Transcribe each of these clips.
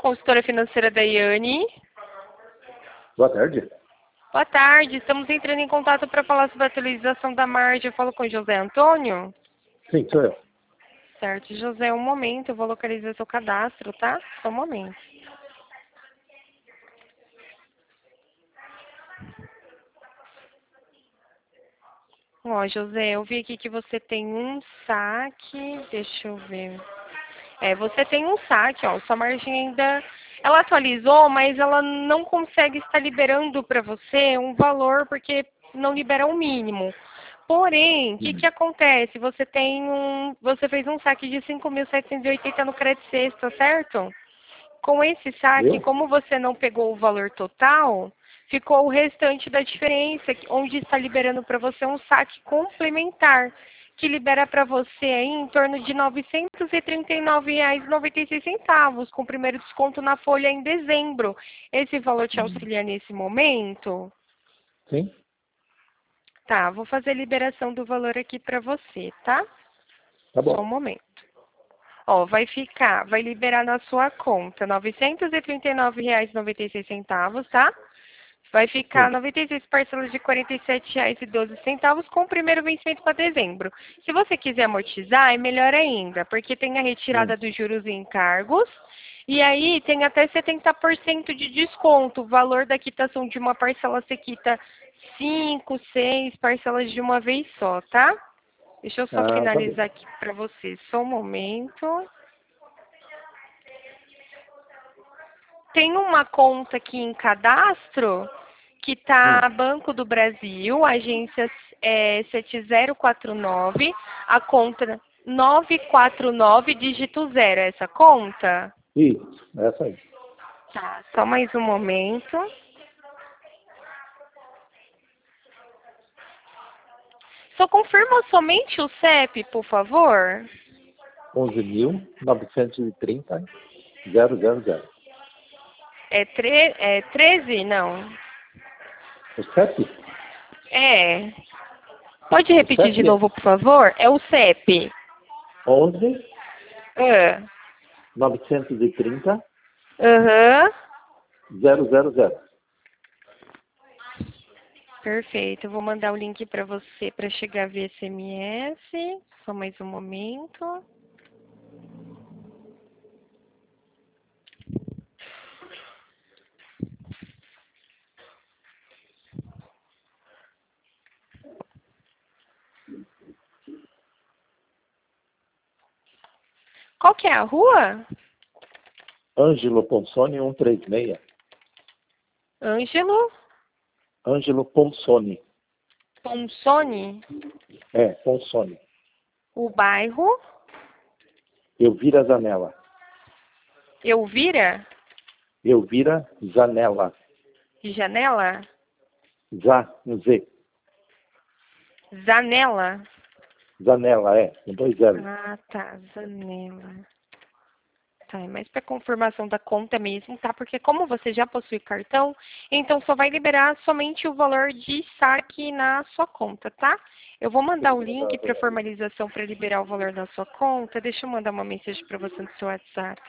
consultora financeira Daiane. Boa tarde. Boa tarde, estamos entrando em contato para falar sobre a atualização da margem. Eu falo com o José Antônio? Sim, sou eu. Certo, José, um momento, eu vou localizar seu cadastro, tá? Só um momento. Ó, José, eu vi aqui que você tem um saque, deixa eu ver. Você tem um saque, ó, sua margem ainda, ela atualizou, mas ela não consegue estar liberando para você um valor, porque não libera o mínimo. Porém, o que acontece? Você fez um saque de 5.780 no Credit Sexta, certo? Com esse saque, Eu? como você não pegou o valor total, ficou o restante da diferença, onde está liberando para você um saque complementar, que libera para você aí em torno de R$ 939,96, com o primeiro desconto na folha em dezembro. Esse valor te auxilia nesse momento? Sim. Tá, vou fazer a liberação do valor aqui para você, tá? Tá Só um bom. momento. Ó, vai liberar na sua conta R$ 939,96, tá? Vai ficar Sim. 96 parcelas de R$ 47,12 com o primeiro vencimento para dezembro. Se você quiser amortizar, é melhor ainda, porque tem a retirada dos juros e encargos, e aí tem até 70% de desconto. O valor da quitação de uma parcela você quita 5, 6 parcelas de uma vez só, tá? Deixa eu só Tá bom. finalizar aqui para você, só um momento. Tem uma conta aqui em cadastro que tá Banco do Brasil, agência 7049, a conta 949, dígito 0. É essa conta? Isso, essa aí. Tá, só mais um momento. Só confirma somente o CEP, por favor. 11.930,000. É 13? Não. O CEP? É. Pode O repetir de CEP é novo, por favor? É o CEP. 11 Ah. 930 Aham. 000. Perfeito. Eu vou mandar o link para você para chegar via SMS. Só mais um momento. Qual que é a rua? Ângelo Ponsoni 136. Ângelo Ângelo Ponsoni. Ponsoni. Ponsoni. O bairro Elvira Zanella. Elvira Elvira Zanella. Janela? Um Z. Zanela? Zanella, com 2 L. Ah, tá. Zanela. Tá, é mais para confirmação da conta mesmo, tá? Porque como você já possui cartão, então só vai liberar somente o valor de saque na sua conta, tá? Eu vou mandar o link para formalização para liberar o valor da sua conta. Deixa eu mandar uma mensagem para você no seu WhatsApp.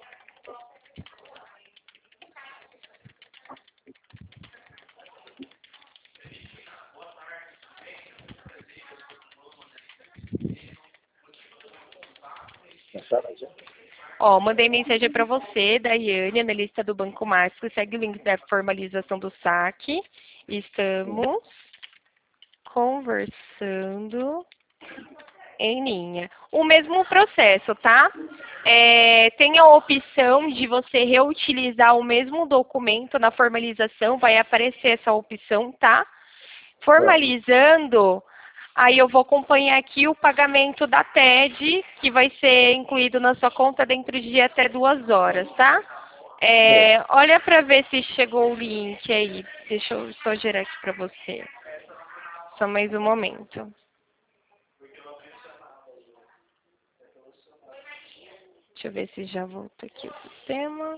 Ó, mandei mensagem para você, Daiane, analista do Banco Máximo. Segue o link da formalização do saque. Estamos conversando em linha. O mesmo processo, tá? Tem a opção de você reutilizar o mesmo documento na formalização. Vai aparecer essa opção, tá? Formalizando, aí eu vou acompanhar aqui o pagamento da TED, que vai ser incluído na sua conta dentro de até 2 horas, tá? Olha para ver se chegou o link aí. Deixa eu só gerar aqui para você. Só mais um momento. Deixa eu ver se já voltou aqui o sistema.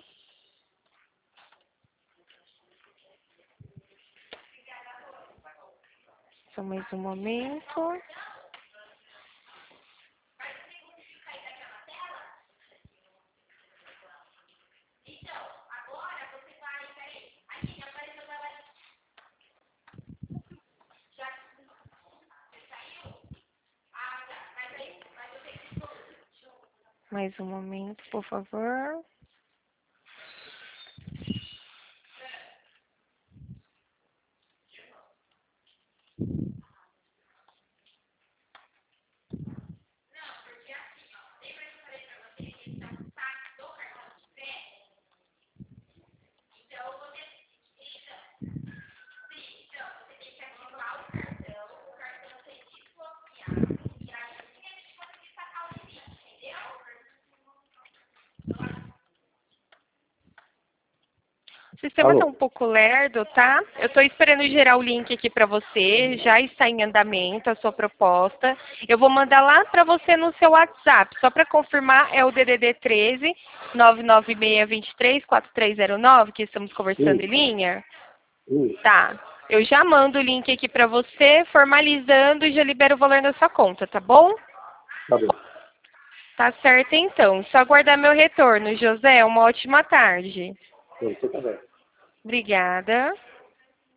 Só mais um momento. Mais um momento, por favor. O sistema está Alô? um pouco lerdo, tá? Eu estou esperando gerar o link aqui para você. Já está em andamento a sua proposta. Eu vou mandar lá para você no seu WhatsApp. Só para confirmar, é o DDD 13 996234309 que estamos conversando em Isso, linha? isso. Tá. Eu já mando o link aqui para você, formalizando e já libero o valor da sua conta, tá bom? Tá bom. Tá certo então. Só aguardar meu retorno, José. Uma ótima tarde. Você também. Obrigada.